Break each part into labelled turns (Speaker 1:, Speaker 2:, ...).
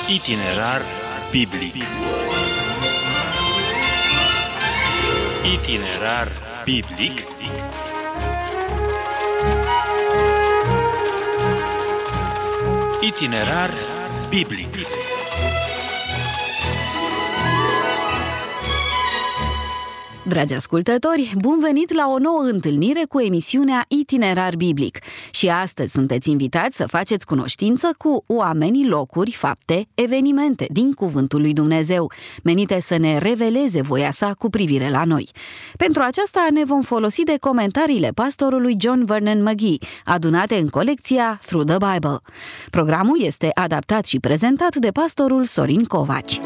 Speaker 1: Itinerar biblic. Itinerar biblic. Itinerar biblic.
Speaker 2: Dragi ascultători, bun venit la o nouă întâlnire cu emisiunea Itinerar Biblic. Și astăzi sunteți invitați să faceți cunoștință cu oamenii, locuri, fapte, evenimente din Cuvântul lui Dumnezeu, menite să ne reveleze voia sa cu privire la noi. Pentru aceasta ne vom folosi de comentariile pastorului John Vernon McGee, adunate în colecția Through the Bible. Programul este adaptat și prezentat de pastorul Sorin Covaci.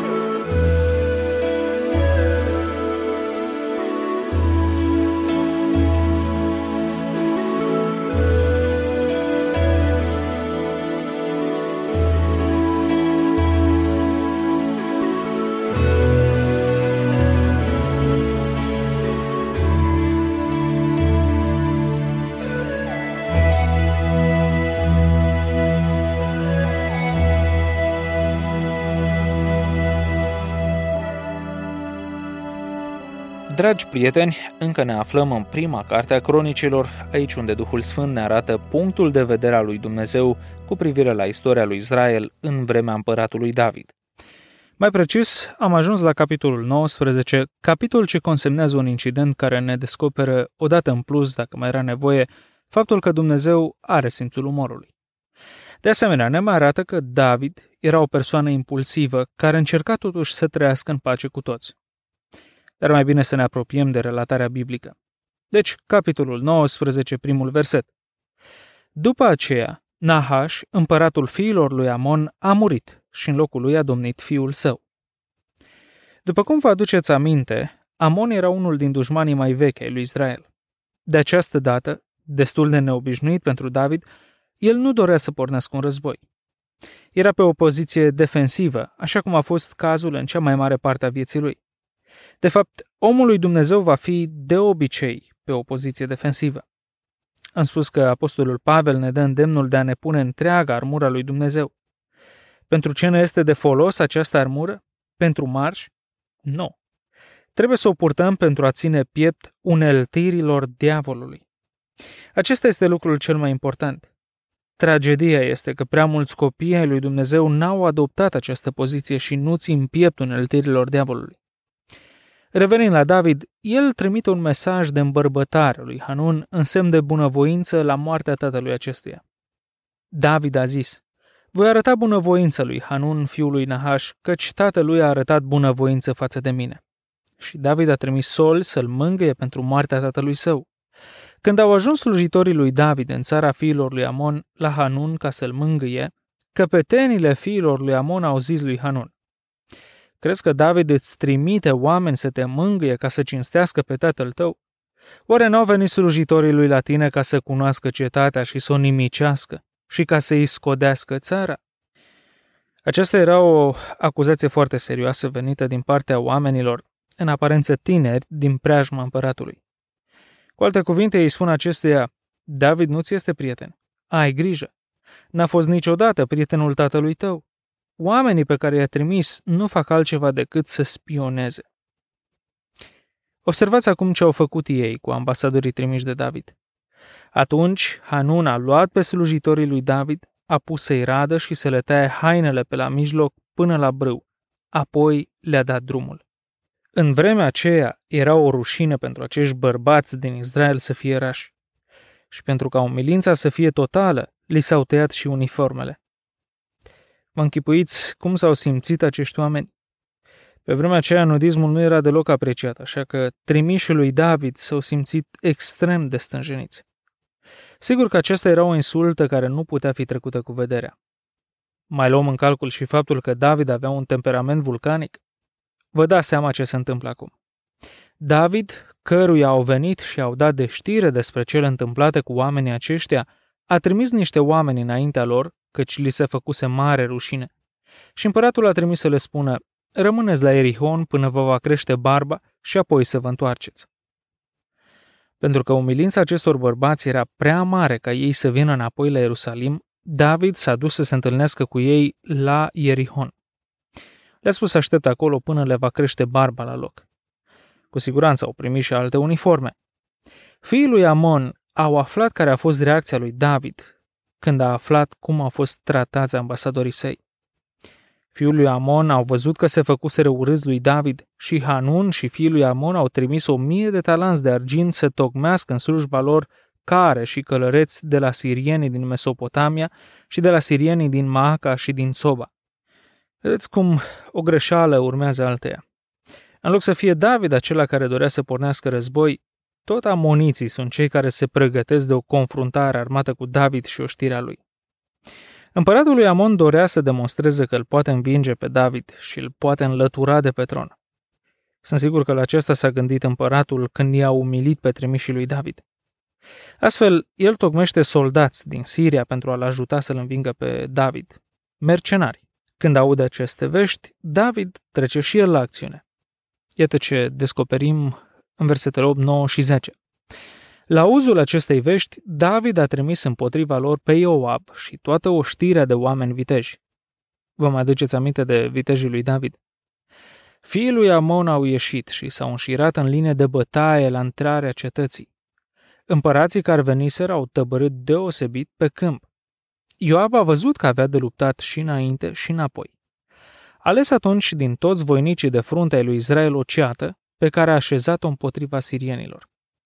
Speaker 3: Dragi prieteni, încă ne aflăm în prima carte a Cronicilor, aici unde Duhul Sfânt ne arată punctul de vedere al lui Dumnezeu cu privire la istoria lui Israel în vremea împăratului David. Mai precis, am ajuns la capitolul 19, capitol ce consemnează un incident care ne descoperă, odată în plus, dacă mai era nevoie, faptul că Dumnezeu are simțul umorului. De asemenea, ne mai arată că David era o persoană impulsivă care încerca totuși să trăiască în pace cu toți. Dar mai bine să ne apropiem de relatarea biblică. Deci, capitolul 19, primul verset. După aceea, Nahaș, împăratul fiilor lui Amon, a murit și în locul lui a domnit fiul său. După cum vă aduceți aminte, Amon era unul din dușmanii mai vechi ai lui Israel. De această dată, destul de neobișnuit pentru David, el nu dorea să pornească un război. Era pe o poziție defensivă, așa cum a fost cazul în cea mai mare parte a vieții lui. De fapt, omul lui Dumnezeu va fi de obicei pe o poziție defensivă. Am spus că apostolul Pavel ne dă îndemnul de a ne pune întreaga armură lui Dumnezeu. Pentru ce ne este de folos această armură? Pentru marși? Nu. Trebuie să o purtăm pentru a ține piept uneltirilor diavolului. Acesta este lucrul cel mai important. Tragedia este că prea mulți copii ai lui Dumnezeu n-au adoptat această poziție și nu țin piept uneltirilor diavolului. Revenind la David, el trimite un mesaj de îmbărbătare lui Hanun în semn de bunăvoință la moartea tatălui acestuia. David a zis: voi arăta bunăvoință lui Hanun, fiul lui Nahaș, căci tatălui a arătat bunăvoință față de mine. Și David a trimis soli să-l mângâie pentru moartea tatălui său. Când au ajuns slujitorii lui David în țara fiilor lui Amon la Hanun ca să-l mângâie, căpetenile fiilor lui Amon au zis lui Hanun: crezi că David îți trimite oameni să te mângâie ca să cinstească pe tatăl tău? Oare n-au venit slujitorii lui la tine ca să cunoască cetatea și să o nimicească și ca să îi scodească țara? Aceasta era o acuzație foarte serioasă venită din partea oamenilor, în aparență tineri, din preajma împăratului. Cu alte cuvinte, îi spun acestuia: David nu ți este prieten. Ai grijă. N-a fost niciodată prietenul tatălui tău. Oamenii pe care i-a trimis nu fac altceva decât să spioneze. Observați acum ce au făcut ei cu ambasadorii trimiși de David. Atunci Hanun a luat pe slujitorii lui David, a pus să-i radă și să le taie hainele pe la mijloc până la brâu. Apoi le-a dat drumul. În vremea aceea era o rușine pentru acești bărbați din Israel să fie rași. Și pentru ca umilința să fie totală, li s-au tăiat și uniformele. Vă închipuiți cum s-au simțit acești oameni? Pe vremea aceea nudismul nu era deloc apreciat, așa că trimișii lui David s-au simțit extrem de stânjeniți. Sigur că aceasta era o insultă care nu putea fi trecută cu vederea. Mai luăm în calcul și faptul că David avea un temperament vulcanic? Vă dați seama ce se întâmplă acum. David, căruia au venit și au dat de știre despre cele întâmplate cu oamenii aceștia, a trimis niște oameni înaintea lor, căci li se făcuse mare rușine. Și împăratul a trimis să le spună: rămâneți la Erihon până vă va crește barba și apoi să vă întoarceți. Pentru că umilința acestor bărbați era prea mare ca ei să vină înapoi la Ierusalim, David s-a dus să se întâlnească cu ei la Ierihon. Le-a spus să aștepte acolo până le va crește barba la loc. Cu siguranță au primit și alte uniforme. Fiii lui Amon au aflat care a fost reacția lui David când a aflat cum au fost tratați ambasadorii săi. Fiul lui Amon au văzut că se făcuseră urâți lui David și Hanun și fiul lui Amon au trimis 1000 de talanți de argint să tocmească în slujba lor care și călăreți de la sirienii din Mesopotamia și de la sirienii din Maaca și din Soba. Vedeți cum o greșeală urmează alteia. În loc să fie David acela care dorea să pornească război, tot amoniții sunt cei care se pregătesc de o confruntare armată cu David și oștirea lui. Împăratul lui Amon dorea să demonstreze că îl poate învinge pe David și îl poate înlătura de pe tron. Sunt sigur că la acesta s-a gândit împăratul când i-a umilit pe trimișii lui David. Astfel, el tocmește soldați din Siria pentru a-l ajuta să-l învingă pe David, mercenari. Când aude aceste vești, David trece și el la acțiune. Iată ce descoperim în versetele 8, 9 și 10. La auzul acestei vești, David a trimis împotriva lor pe Ioab și toată oștirea de oameni viteji. Vă mai aduceți aminte de vitejii lui David? Fiii lui Amon au ieșit și s-au înșirat în linie de bătaie la intrarea cetății. Împărații care veniseră au tăbărât deosebit pe câmp. Ioab a văzut că avea de luptat și înainte și înapoi. Ales atunci din toți voinicii de frunte ai lui Israel o ceată pe care a așezat-o împotriva sirienilor.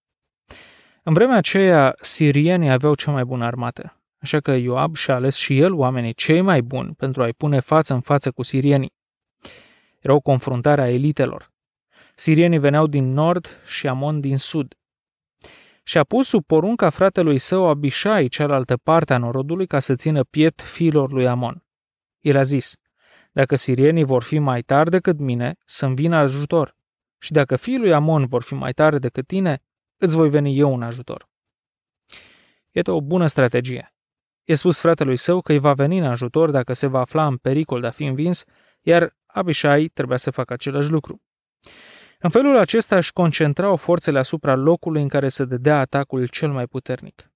Speaker 3: În vremea aceea, sirienii aveau cea mai bună armată, așa că Ioab și-a ales și el oamenii cei mai buni pentru a-i pune față în față cu sirienii. Era o confruntare a elitelor. Sirienii veneau din nord și Amon din sud. Și-a pus sub porunca fratelui său Abishai, cealaltă parte a norodului, ca să țină piept fiilor lui Amon. El a zis: dacă sirienii vor fi mai tari decât mine, să-mi vină ajutor. Și dacă fiii lui Amon vor fi mai tari decât tine, îți voi veni eu în ajutor. Iată o bună strategie. I-a spus fratelui său că îi va veni în ajutor dacă se va afla în pericol de a fi învins, iar Abishai trebuia să facă același lucru. În felul acesta își concentrau forțele asupra locului în care se dădea atacul cel mai puternic.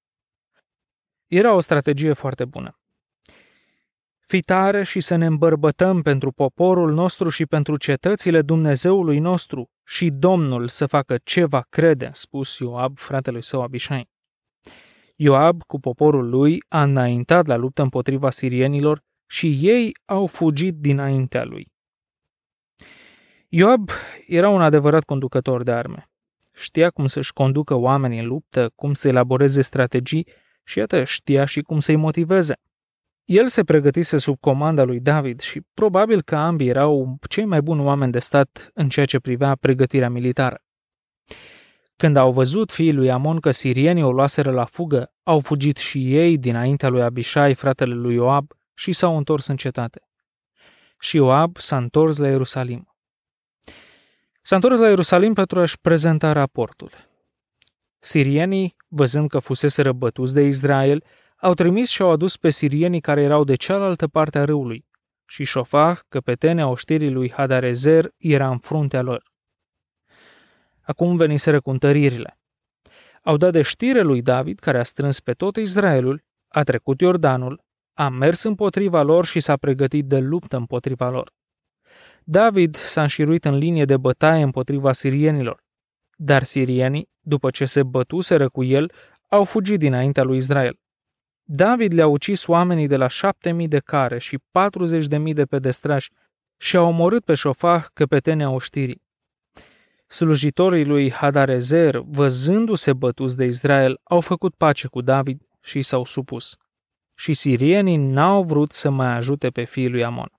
Speaker 3: Era o strategie foarte bună. Fi tare și să ne îmbărbătăm pentru poporul nostru și pentru cetățile Dumnezeului nostru și Domnul să facă ce va crede, a spus Ioab, fratelui său Abishai. Ioab, cu poporul lui, a înaintat la luptă împotriva sirienilor și ei au fugit dinaintea lui. Ioab era un adevărat conducător de arme. Știa cum să-și conducă oamenii în luptă, cum să elaboreze strategii și iată, știa și cum să-i motiveze. El se pregătise sub comanda lui David și probabil că ambii erau cei mai buni oameni de stat în ceea ce privea pregătirea militară. Când au văzut fiii lui Amon că sirienii o luaseră la fugă, au fugit și ei dinaintea lui Abishai, fratele lui Ioab, și s-au întors în cetate. Și Ioab s-a întors la Ierusalim. S-a întors la Ierusalim pentru a-și prezenta raportul. Sirienii, văzând că fuseseră bătuți de Israel, au trimis și au adus pe sirienii care erau de cealaltă parte a râului, și Șofah, căpetenea oștirii lui Hadarezer, era în fruntea lor. Acum veniseră cu întăririle. Au dat de știre lui David, care a strâns pe tot Israelul, a trecut Iordanul, a mers împotriva lor și s-a pregătit de luptă împotriva lor. David s-a înșiruit în linie de bătaie împotriva sirienilor, dar sirienii, după ce se bătuseră cu el, au fugit dinaintea lui Israel. David le-a ucis oamenii de la 7.000 de care și 40.000 de pedestrași și a omorât pe Șofah, căpetenea oștirii. Slujitorii lui Hadarezer, văzându-se bătuți de Israel, au făcut pace cu David și s-au supus. Și sirienii n-au vrut să mai ajute pe fiii lui Amon.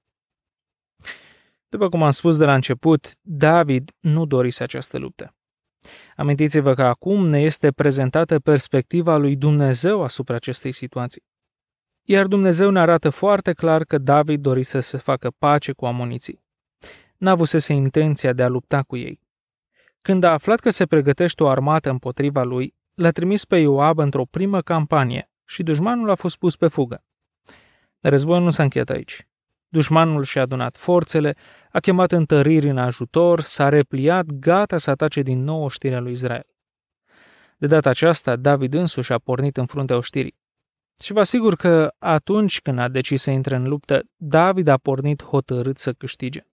Speaker 3: După cum am spus de la început, David nu dorise această luptă. Amintiți-vă că acum ne este prezentată perspectiva lui Dumnezeu asupra acestei situații. Iar Dumnezeu ne arată foarte clar că David dorise să facă pace cu amoniții. N-avusese intenția de a lupta cu ei. Când a aflat că se pregătește o armată împotriva lui, l-a trimis pe Ioab într-o primă campanie și dușmanul a fost pus pe fugă. Dar războiul nu s-a încheiat aici. Dușmanul și-a adunat forțele, a chemat întăriri în ajutor, s-a repliat, gata să atace din nou oștirea lui Israel. De data aceasta, David însuși a pornit în fruntea oștirii. Și vă asigur că atunci când a decis să intre în luptă, David a pornit hotărât să câștige.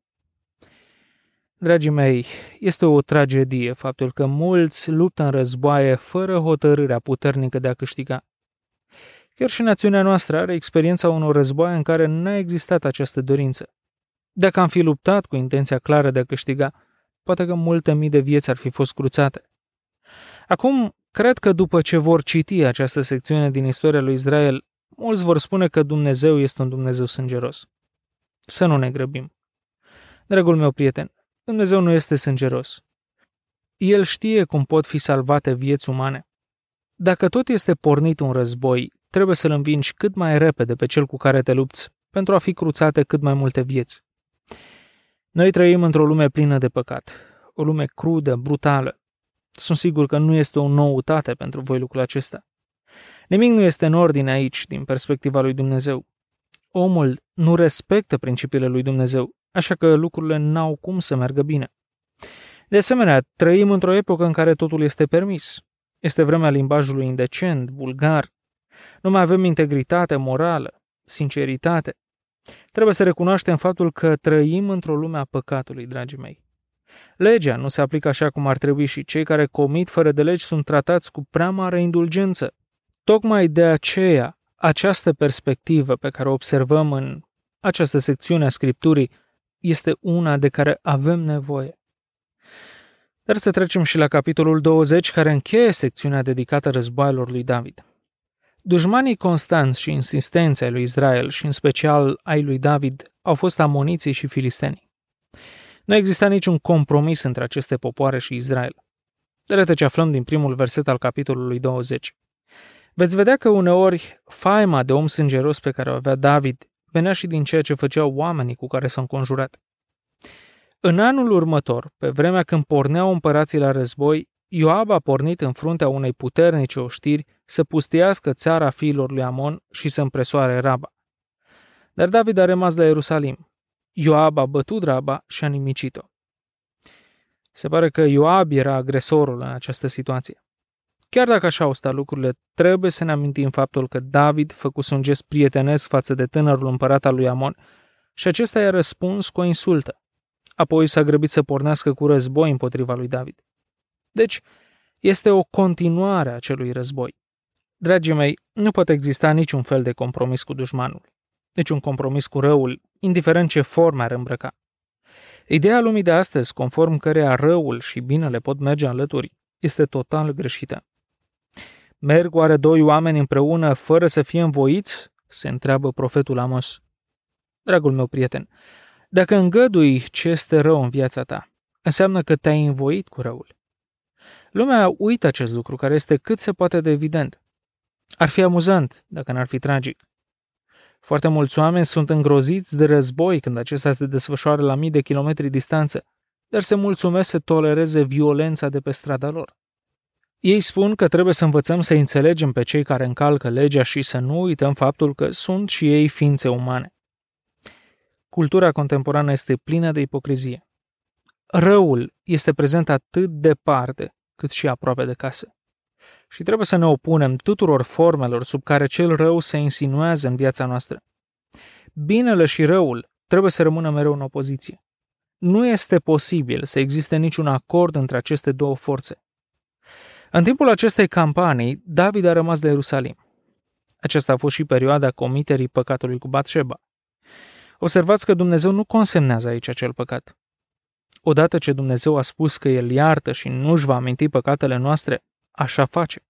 Speaker 3: Dragii mei, este o tragedie faptul că mulți luptă în războaie fără hotărârea puternică de a câștiga. Chiar și națiunea noastră are experiența unor războaie în care n-a existat această dorință. Dacă am fi luptat cu intenția clară de a câștiga, poate că multe mii de vieți ar fi fost cruțate. Acum, cred că după ce vor citi această secțiune din istoria lui Israel, mulți vor spune că Dumnezeu este un Dumnezeu sângeros. Să nu ne grăbim. Dragul meu prieten, Dumnezeu nu este sângeros. El știe cum pot fi salvate vieți umane. Dacă tot este pornit un război, trebuie să-l învingi cât mai repede pe cel cu care te lupți, pentru a fi cruțate cât mai multe vieți. Noi trăim într-o lume plină de păcat, o lume crudă, brutală. Sunt sigur că nu este o noutate pentru voi lucrul acesta. Nimic nu este în ordine aici, din perspectiva lui Dumnezeu. Omul nu respectă principiile lui Dumnezeu, așa că lucrurile n-au cum să meargă bine. De asemenea, trăim într-o epocă în care totul este permis. Este vremea limbajului indecent, vulgar. Nu mai avem integritate morală, sinceritate. Trebuie să recunoaștem faptul că trăim într-o lume a păcatului, dragii mei. Legea nu se aplică așa cum ar trebui și cei care comit fără de legi sunt tratați cu prea mare indulgență. Tocmai de aceea, această perspectivă pe care o observăm în această secțiune a Scripturii este una de care avem nevoie. Dar să trecem și la capitolul 20, care încheie secțiunea dedicată războaielor lui David. Dușmanii constanți și insistenți ai lui Israel și în special ai lui David au fost amoniții și filistenii. Nu exista niciun compromis între aceste popoare și Israel. Iată ce aflăm din primul verset al capitolului 20. Veți vedea că uneori faima de om sângeros pe care o avea David venea și din ceea ce făceau oamenii cu care s-a înconjurat. În anul următor, pe vremea când porneau împărații la război, Ioab a pornit în fruntea unei puternice oștiri să pustiască țara fiilor lui Amon și să împresoare Raba. Dar David a rămas la Ierusalim. Ioab a bătut Raba și a nimicit-o. Se pare că Ioab era agresorul în această situație. Chiar dacă așa au stat lucrurile, trebuie să ne amintim faptul că David făcuse un gest prietenesc față de tânărul împărat al lui Amon și acesta i-a răspuns cu o insultă. Apoi s-a grăbit să pornească cu război împotriva lui David. Deci, este o continuare a acelui război. Dragii mei, nu poate exista niciun fel de compromis cu dușmanul, niciun compromis cu răul, indiferent ce forme ar îmbrăca. Ideea lumii de astăzi, conform căreia răul și binele pot merge alături, este total greșită. Merg oare doi oameni împreună fără să fie învoiți? Se întreabă profetul Amos. Dragul meu prieten, dacă îngădui ce este rău în viața ta, înseamnă că te-ai învoit cu răul. Lumea uită acest lucru, care este cât se poate de evident. Ar fi amuzant, dacă n-ar fi tragic. Foarte mulți oameni sunt îngroziți de război când acesta se desfășoară la mii de kilometri distanță, dar se mulțumesc să tolereze violența de pe strada lor. Ei spun că trebuie să învățăm să înțelegem pe cei care încalcă legea și să nu uităm faptul că sunt și ei ființe umane. Cultura contemporană este plină de ipocrizie. Răul este prezent atât departe cât și aproape de casă. Și trebuie să ne opunem tuturor formelor sub care cel rău se insinuează în viața noastră. Binele și răul trebuie să rămână mereu în opoziție. Nu este posibil să existe niciun acord între aceste două forțe. În timpul acestei campanii, David a rămas la Ierusalim. Aceasta a fost și perioada comiterii păcatului cu Batșeba. Observați că Dumnezeu nu consemnează aici acel păcat. Odată ce Dumnezeu a spus că El iartă și nu își va aminti păcatele noastre, așa face.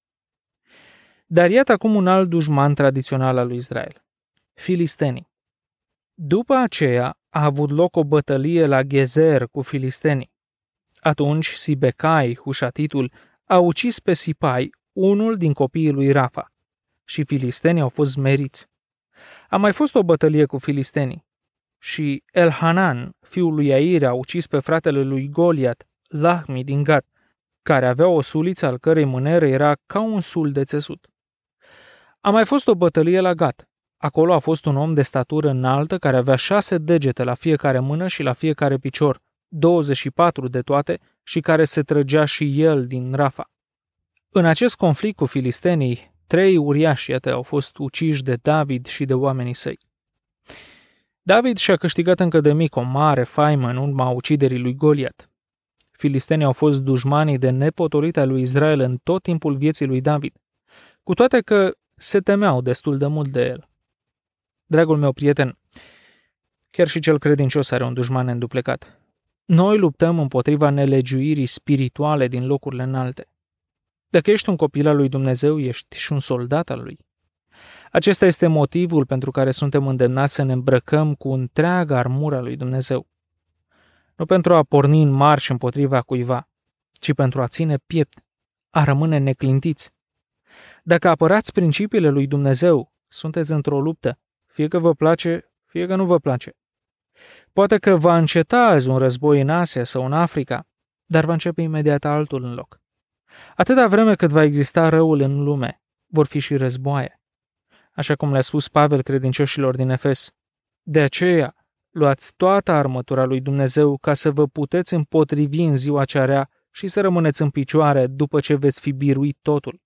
Speaker 3: Dar iată acum un alt dușman tradițional al lui Israel, filistenii. După aceea a avut loc o bătălie la Gezer cu filistenii. Atunci Sibecai, hușatitul, a ucis pe Sipai, unul din copiii lui Rafa, și filistenii au fost smeriți. A mai fost o bătălie cu filistenii și Elhanan, fiul lui Iair, a ucis pe fratele lui Goliat, Lahmi din Gat, care avea o suliță al cărei mâneră era ca un sul de țesut. A mai fost o bătălie la Gat. Acolo a fost un om de statură înaltă care avea 6 degete la fiecare mână și la fiecare picior, 24 de toate, și care se trăgea și el din Rafa. În acest conflict cu filistenii, 3 uriași, iată, au fost uciși de David și de oamenii săi. David și-a câștigat încă de mic o mare faimă în urma uciderii lui Goliat. Filistenii au fost dușmanii de nepotolit al lui Israel în tot timpul vieții lui David, cu toate că se temeau destul de mult de el. Dragul meu prieten, chiar și cel credincios are un dușman înduplecat. Noi luptăm împotriva nelegiuirii spirituale din locurile înalte. Dacă ești un copil al lui Dumnezeu, ești și un soldat al lui. Acesta este motivul pentru care suntem îndemnați să ne îmbrăcăm cu întreaga armura lui Dumnezeu. Nu pentru a porni în marș împotriva cuiva, ci pentru a ține piept, a rămâne neclintiți. Dacă apărați principiile lui Dumnezeu, sunteți într-o luptă, fie că vă place, fie că nu vă place. Poate că va înceta azi un război în Asia sau în Africa, dar va începe imediat altul în loc. Atâta vreme cât va exista răul în lume, vor fi și războaie. Așa cum le-a spus Pavel credincioșilor din Efes. De aceea, luați toată armătura lui Dumnezeu ca să vă puteți împotrivi în ziua cea rea și să rămâneți în picioare după ce veți fi biruit totul.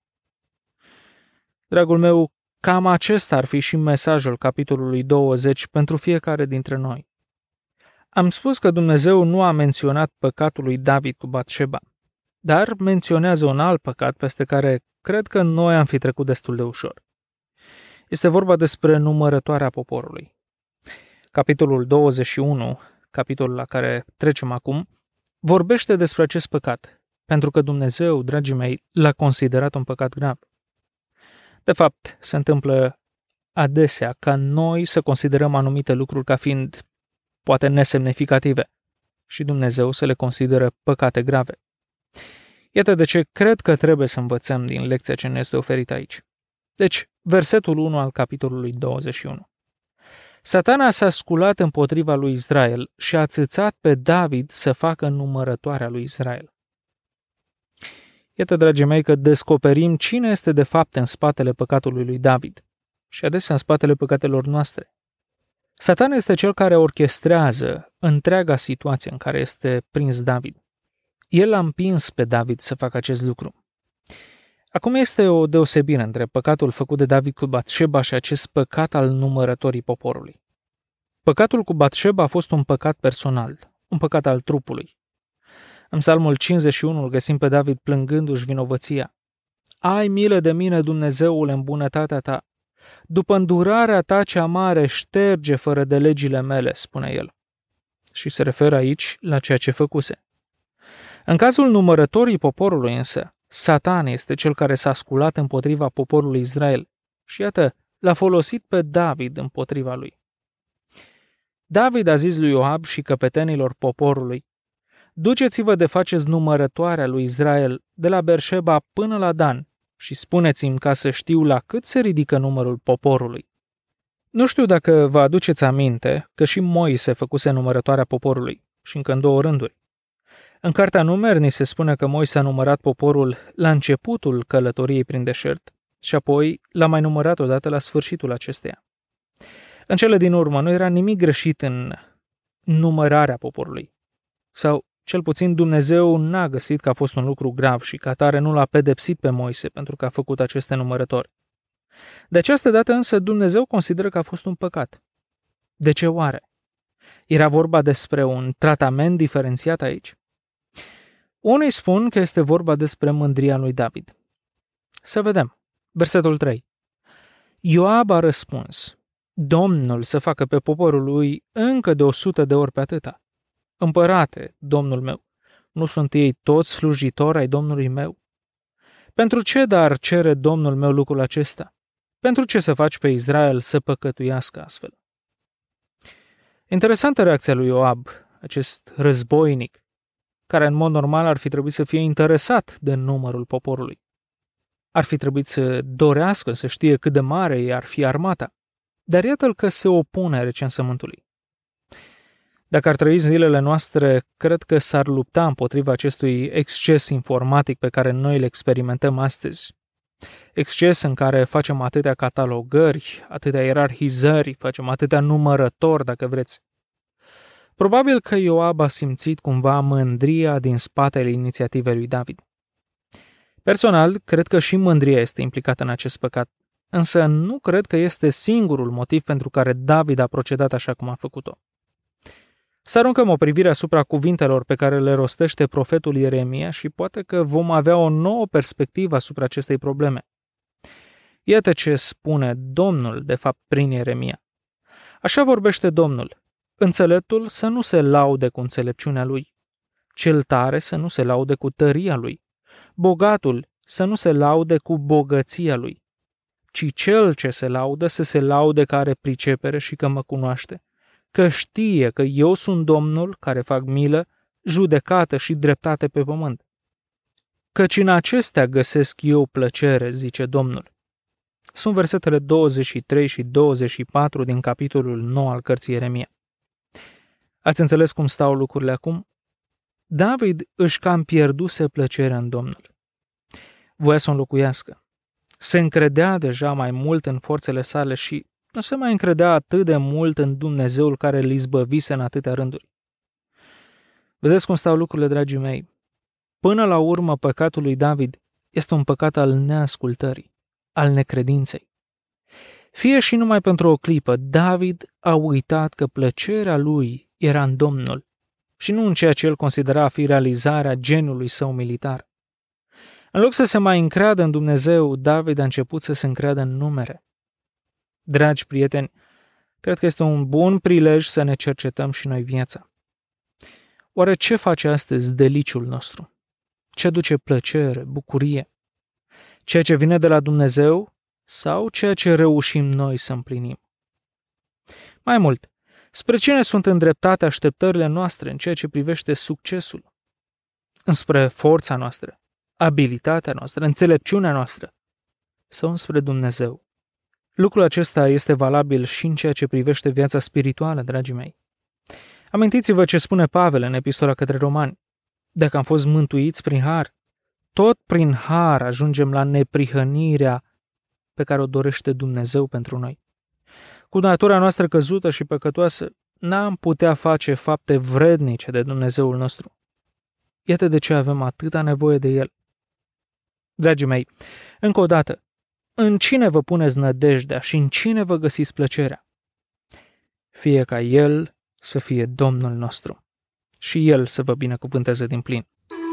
Speaker 3: Dragul meu, cam acesta ar fi și mesajul capitolului 20 pentru fiecare dintre noi. Am spus că Dumnezeu nu a menționat păcatul lui David cu Batșeba, dar menționează un alt păcat peste care cred că noi am fi trecut destul de ușor. Este vorba despre numărătoarea poporului. Capitolul 21, capitolul la care trecem acum, vorbește despre acest păcat, pentru că Dumnezeu, dragii mei, l-a considerat un păcat grav. De fapt, se întâmplă adesea ca noi să considerăm anumite lucruri ca fiind poate nesemnificative și Dumnezeu să le consideră păcate grave. Iată de ce cred că trebuie să învățăm din lecția ce ne este oferită aici. Deci, versetul 1 al capitolului 21. Satana s-a sculat împotriva lui Israel și a țâțat pe David să facă numărătoarea lui Israel. Iată, dragii mei, că descoperim cine este de fapt în spatele păcatului lui David și adesea în spatele păcatelor noastre. Satana este cel care orchestrează întreaga situație în care este prins David. El a împins pe David să facă acest lucru. Acum este o deosebire între păcatul făcut de David cu Batșeba și acest păcat al numărătorii poporului. Păcatul cu Batșeba a fost un păcat personal, un păcat al trupului. În Psalmul 51 îl găsim pe David plângându-și vinovăția. Ai milă de mine, Dumnezeule, în bunătatea ta. După îndurarea ta cea mare, șterge fără de legile mele, spune el. Și se referă aici la ceea ce făcuse. În cazul numărătorii poporului însă, Satan este cel care s-a sculat împotriva poporului Israel și iată, l-a folosit pe David împotriva lui. David a zis lui Ioab și căpetenilor poporului, duceți-vă de faceți numărătoarea lui Israel de la Berșeba până la Dan și spuneți-mi ca să știu la cât se ridică numărul poporului. Nu știu dacă vă aduceți aminte că și Moise făcuse numărătoarea poporului și încă în 2 rânduri. În Cartea Numeri ni se spune că Moise a numărat poporul la începutul călătoriei prin deșert și apoi l-a mai numărat odată la sfârșitul acesteia. În cele din urmă nu era nimic greșit în numărarea poporului. Sau, cel puțin, Dumnezeu n-a găsit că a fost un lucru grav și ca atare nu l-a pedepsit pe Moise pentru că a făcut aceste numărători. De această dată însă Dumnezeu consideră că a fost un păcat. De ce oare? Era vorba despre un tratament diferențiat aici? Unii spun că este vorba despre mândria lui David. Să vedem. Versetul 3. Ioab a răspuns, Domnul să facă pe poporul lui încă de 100 de ori pe atâta. Împărate, Domnul meu, nu sunt ei toți slujitori ai Domnului meu? Pentru ce dar cere Domnul meu lucrul acesta? Pentru ce să faci pe Israel să păcătuiască astfel? Interesantă reacția lui Ioab, acest războinic, care în mod normal ar fi trebuit să fie interesat de numărul poporului. Ar fi trebuit să dorească să știe cât de mare ar fi armata, dar iată-l că se opune recensământului. Dacă ar trăi zilele noastre, cred că s-ar lupta împotriva acestui exces informatic pe care noi îl experimentăm astăzi. Exces în care facem atâtea catalogări, atâtea ierarhizări, facem atâtea numărători, dacă vreți. Probabil că Ioab a simțit cumva mândria din spatele inițiativei lui David. Personal, cred că și mândria este implicată în acest păcat, însă nu cred că este singurul motiv pentru care David a procedat așa cum a făcut-o. Să aruncăm o privire asupra cuvintelor pe care le rostește profetul Ieremia și poate că vom avea o nouă perspectivă asupra acestei probleme. Iată ce spune Domnul, de fapt, prin Ieremia. Așa vorbește Domnul: înțeleptul să nu se laude cu înțelepciunea lui, cel tare să nu se laude cu tăria lui, bogatul să nu se laude cu bogăția lui, ci cel ce se laudă să se laude că are pricepere și că mă cunoaște, că știe că eu sunt Domnul care fac milă, judecată și dreptate pe pământ. Căci în acestea găsesc eu plăcere, zice Domnul. Sunt versetele 23 și 24 din capitolul 9 al cărții Ieremia. Ați înțeles cum stau lucrurile acum? David își cam pierduse plăcerea în Domnul. Voia să o înlocuiască. Se încredea deja mai mult în forțele sale și nu se mai încredea atât de mult în Dumnezeul care îl izbăvise în atâtea rânduri. Vedeți cum stau lucrurile, dragii mei? Până la urmă, păcatul lui David este un păcat al neascultării, al necredinței. Fie și numai pentru o clipă, David a uitat că plăcerea lui era în Domnul și nu în ceea ce el considera a fi realizarea geniului său militar. În loc să se mai încreadă în Dumnezeu, David a început să se încreadă în numere. Dragi prieteni, cred că este un bun prilej să ne cercetăm și noi viața. Oare ce face astăzi deliciul nostru? Ce aduce plăcere, bucurie? Ceea ce vine de la Dumnezeu sau ceea ce reușim noi să împlinim? Mai mult, spre cine sunt îndreptate așteptările noastre în ceea ce privește succesul? Înspre forța noastră, abilitatea noastră, înțelepciunea noastră sau înspre Dumnezeu? Lucrul acesta este valabil și în ceea ce privește viața spirituală, dragii mei. Amintiți-vă ce spune Pavel în epistola către Romani. Dacă am fost mântuiți prin har, tot prin har ajungem la neprihănirea pe care o dorește Dumnezeu pentru noi. Cu natura noastră căzută și păcătoasă, n-am putea face fapte vrednice de Dumnezeul nostru. Iată de ce avem atâta nevoie de El. Dragii mei, încă o dată, în cine vă puneți nădejdea și în cine vă găsiți plăcerea? Fie ca El să fie Domnul nostru și El să vă binecuvânteze din plin.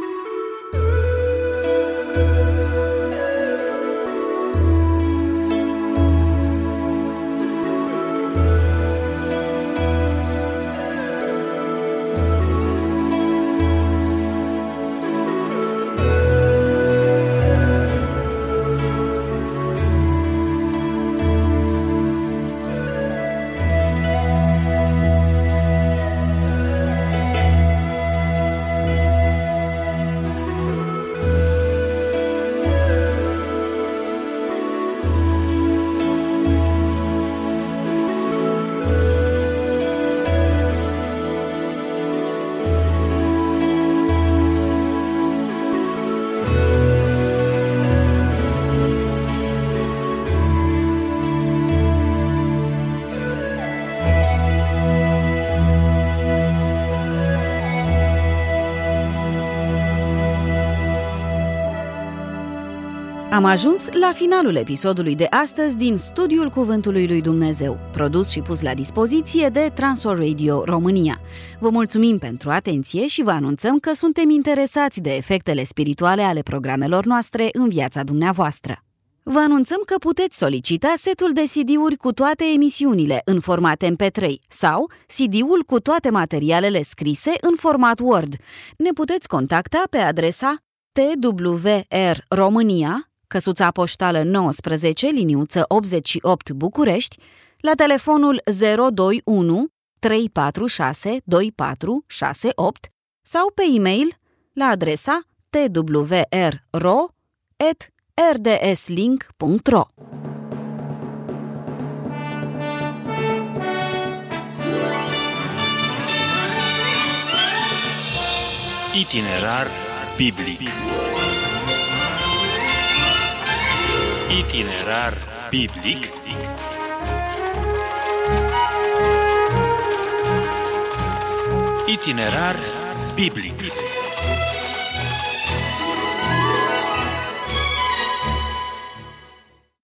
Speaker 2: Am ajuns la finalul episodului de astăzi din Studiul Cuvântului lui Dumnezeu, produs și pus la dispoziție de Transworld Radio România. Vă mulțumim pentru atenție și vă anunțăm că suntem interesați de efectele spirituale ale programelor noastre în viața dumneavoastră. Vă anunțăm că puteți solicita setul de CD-uri cu toate emisiunile în format MP3 sau CD-ul cu toate materialele scrise în format Word. Ne puteți contacta pe adresa TWR România, căsuța poștală 19, liniuță 88 București, la telefonul 021 346 2468 sau pe e-mail la adresa twrro@rdslink.ro.
Speaker 1: Itinerar biblic. Itinerar biblic. Itinerar biblic.